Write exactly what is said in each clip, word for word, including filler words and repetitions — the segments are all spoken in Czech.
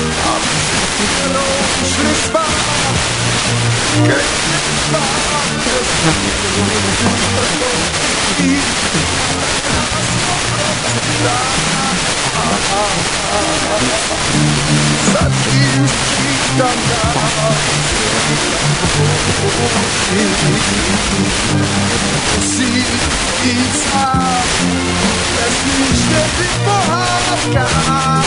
a kterou šli spát, keď spát, zatím skýtam dál. Musí jít sám, bezpečně ty pohádkám.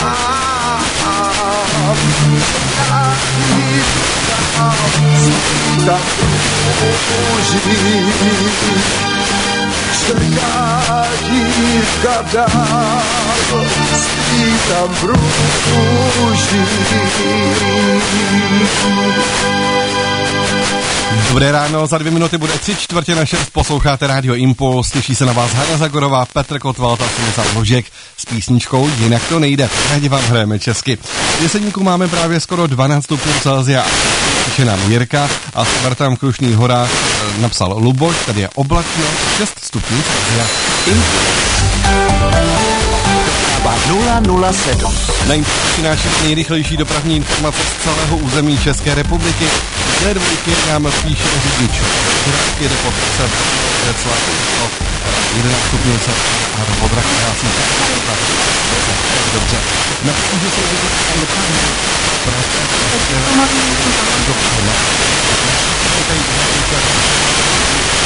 Já jít dál, skýtam touží. Čeká dívka dál, skýtam brůží. Dobré ráno, za dvě minuty bude tři čtvrtě na šest, posloucháte Rádio Impuls, těší se na vás Hana Zagorová, Petr Kotwald a Stanislav Hložek s písničkou Jinak to nejde. Rádi vám hrajeme česky. V Jeseníku máme právě skoro dvanáct stupňů Celsia. Píše nám Jirka a Spartan Krušný hora e, napsal Luboš, tady je oblačno, šest stupňů Celsia. nula nula sedm. Na Impulsu přináší nejrychlejší dopravní informace z celého území České republiky. Z dvojky nám píše řidič, která jede pod sem, jedenáct stupňů a Vodra krásí. Dobře. Na že se vidět tam dokáží. Práce.